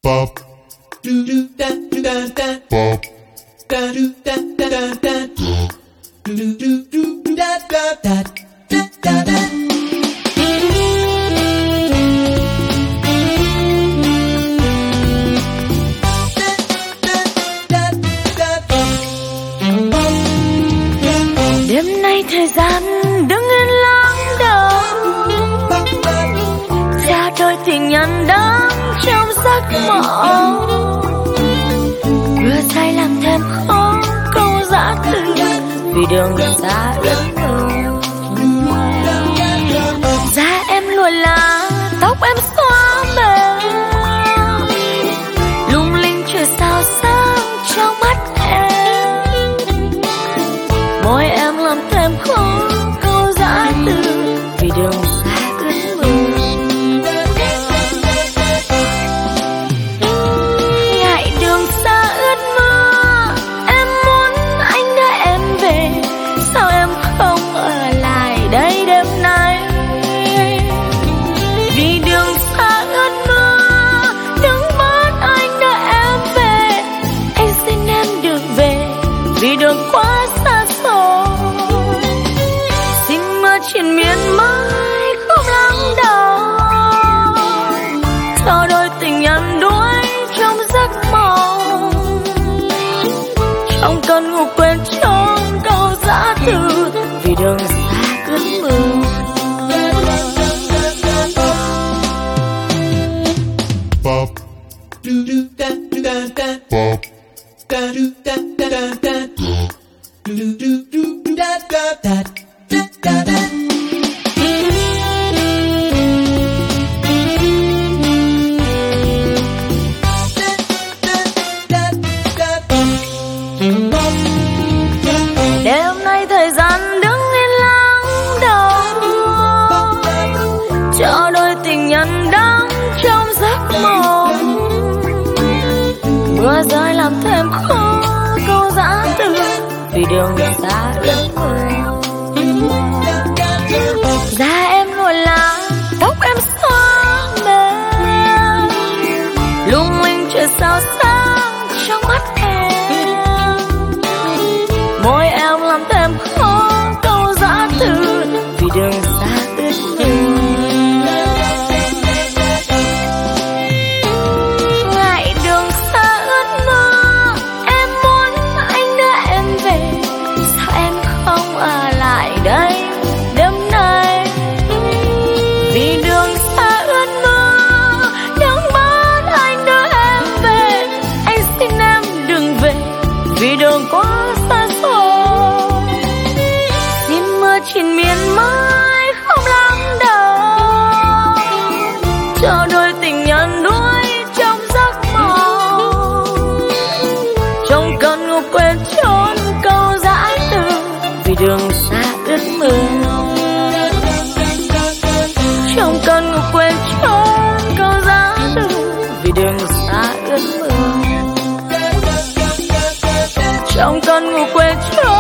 Bop. Do do da do da da. Bop. Da do da da da da. Do do do do da da da da da da. Đêm nay thời gian đứng yên lắng đọng, ra đôi tình nhân đang trong giấc mộng. Mưa say làm thêm khó câu giã từ, vì đường xa ướt mưa. Da em lùa lá, tóc em xóa mờ, lung linh trời sao sáng trong mắt em. Môi em làm thêm khó câu giã từ, vì đường xa ướt mưa. Ngại đường xa ướt mưa, em muốn anh đợi em về, sao em không ở lại đây đêm nay? Vì đường xa ướt mưa, đừng bắt anh đợi em về, anh xin em đừng về, vì đường quá xa xôi. Xin mưa triền miên mãi không lắng đọng, cho đôi tình nhân đuối trong giấc mộng. Trong cơn ngủ quên trốn câu giã từ, vì đường xa ướt mưa. Bop. Do do da do da da. Bop. Da do da da da da. Do do do do da da da da da da. Đêm nay thời gian đứng yên lắng đọng, cho đôi tình nhân đang trong giấc mộng. Mưa rơi làm thêm khó câu giã từ, vì đường xa ướt mưa. Da em lùa lá, tóc em xóa mềm, lung linh trời sao sáng trong mắt em. Môi em làm thêm khó câu giã từ, vì đường xa ướt mưa. Ngại đường xa ướt mưa, em muốn anh đợi em về, sao em không ở lại đây đêm nay? Vì đường xa ướt mưa, đừng bắt anh đợi em về, anh xin em đừng về, vì đường quá xa xôi. Xin mưa triền miên mãi không lắng đọng, cho đôi tình nhân đuối trong giấc mộng. Trong cơn ngủ quên trốn câu giã từ, vì đường xa ướt mưa. Trong cơn ngủ quên trốn câu giã từ, vì đường xa ướt mưa. Trong cơn ngủ quên trốn